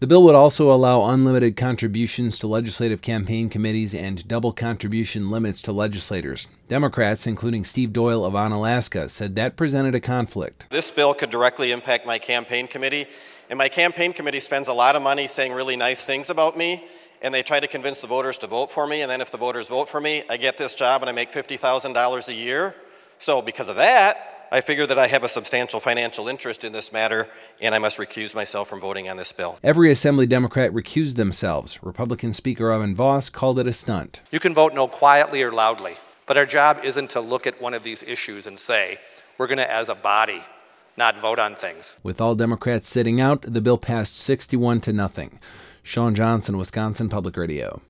The bill would also allow unlimited contributions to legislative campaign committees and double contribution limits to legislators. Democrats, including Steve Doyle of Onalaska, said that presented a conflict. This bill could directly impact my campaign committee, and my campaign committee spends a lot of money saying really nice things about me, and they try to convince the voters to vote for me, and then if the voters vote for me, I get this job and I make $50,000 a year. So because of that, I figure that I have a substantial financial interest in this matter, and I must recuse myself from voting on this bill. Every Assembly Democrat recused themselves. Republican Speaker Evan Voss called it a stunt. You can vote no quietly or loudly, but our job isn't to look at one of these issues and say, we're going to, as a body, not vote on things. With all Democrats sitting out, the bill passed 61-0. Sean Johnson, Wisconsin Public Radio.